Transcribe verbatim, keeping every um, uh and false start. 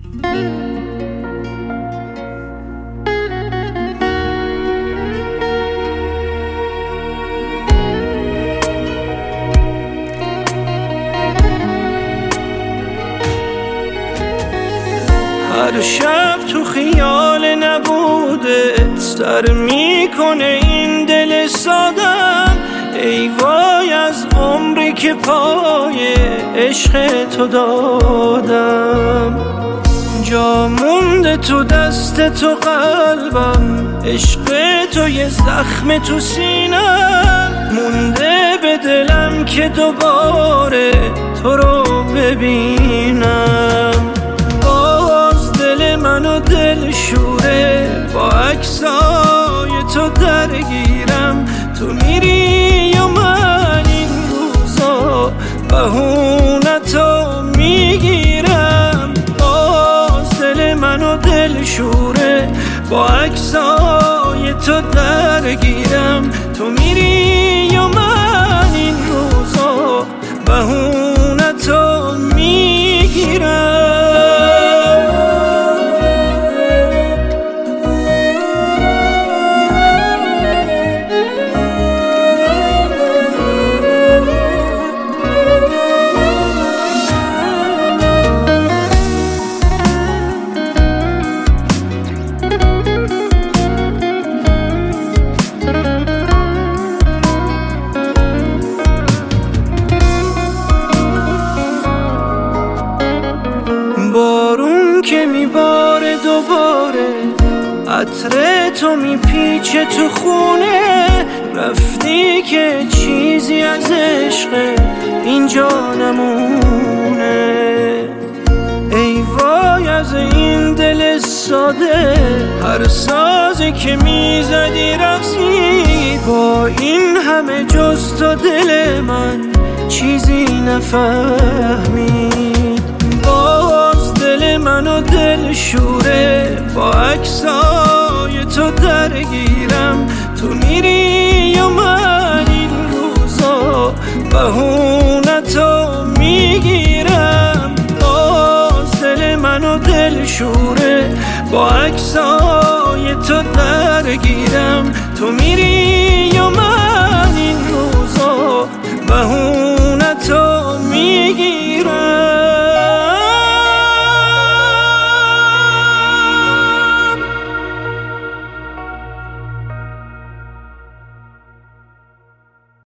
هر شب تو خیال نبودت سر میکنه این دل سادم. ای وای از عمری که پای عشق تو دادم. جا مونده تو دست تو قلبم، عشق تو یه زخم تو سینم. مونده به دلم که دوباره تو رو ببینم. باز دل منو دل شوره، با عکسای تو درگیرم. تو میری و من این روزا بهونتو میگیرم. باز دل منو دل شوره، با عکسای تو درگیرم. تو میری و من این روزا بهونتو میگیرم. بارون که میباره دوباره، عطر تو میپیچه تو خونه. رفتی که چیزی از عشق اینجا نمونه. ای وای از این دل ساده، هر سازی که میزدی رقصید. با این همه جز تو دل من چیزی نفهمید. باز دل منو دل شوره، با عکسای تو درگیرم. تو میری و من این روزا بهونتو میگیرم. باز دل منو دل شوره، با عکسای تو درگیرم. تو میری و من این روزا بهونتو میگیرم.